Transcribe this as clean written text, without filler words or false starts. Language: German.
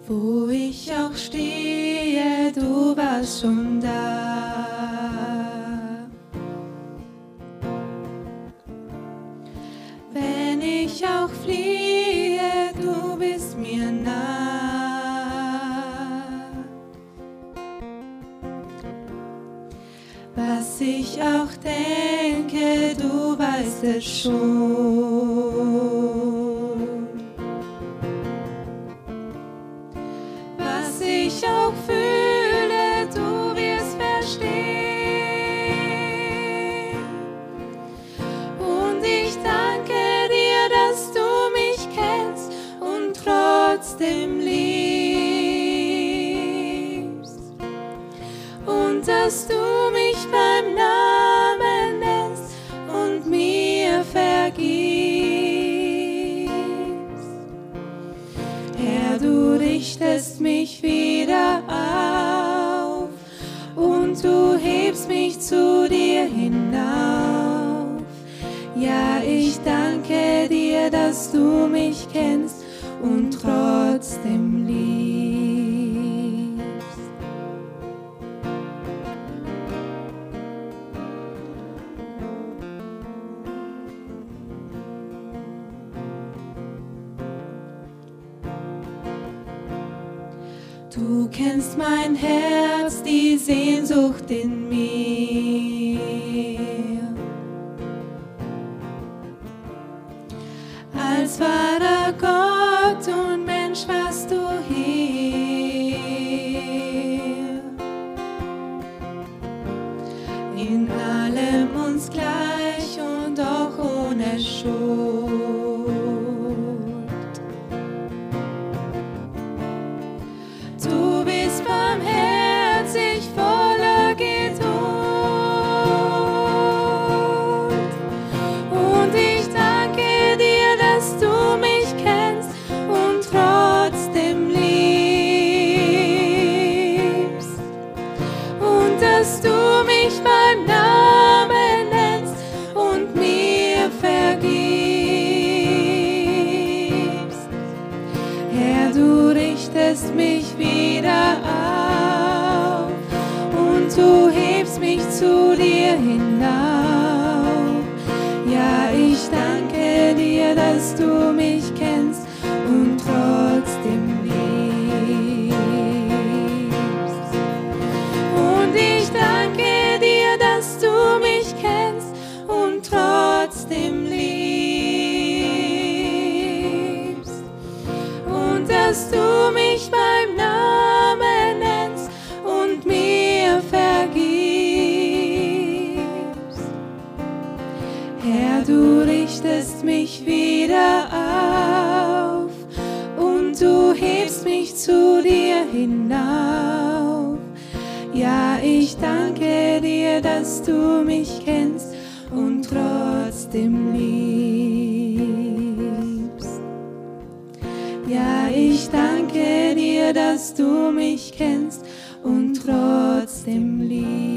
Wo ich auch stehe, du warst schon da. Wenn ich auch fliehe, du bist mir nah. Was ich auch denke, du weißt es schon. Was ich auch fühle, du wirst verstehen. Und ich danke dir, dass du mich kennst und trotzdem liebst. Und dass du mich beim Namen nennst und mir vergibst. Herr, du richtest mich wieder auf und du hebst mich zu dir hinauf. Ja, ich danke dir, dass du mich kennst und trotzdem liebst. Du kennst mein Herz, die Sehnsucht in mir. Als wahrer Gott und Mensch warst du hier. In allem uns gleich und doch ohne Schuld. Du bist barmherzig, voller Geduld. Und ich danke dir, dass du mich kennst und trotzdem liebst. Und dass du mich beim Namen nennst und mir vergibst. Herr, du richtest mich wieder auf und du hebst mich zu dir hinauf. Ja, ich danke dir, dass du mich kennst und trotzdem liebst. Und ich danke dir, dass du mich kennst und trotzdem liebst. Und dass du mich beim Namen nennst und mir vergibst. Herr, du richtest mich wieder auf und du hebst mich zu dir hinauf. Ja, ich danke dir, dass du mich kennst und trotzdem liebst. Ja, ich danke dir, dass du mich kennst und trotzdem liebst.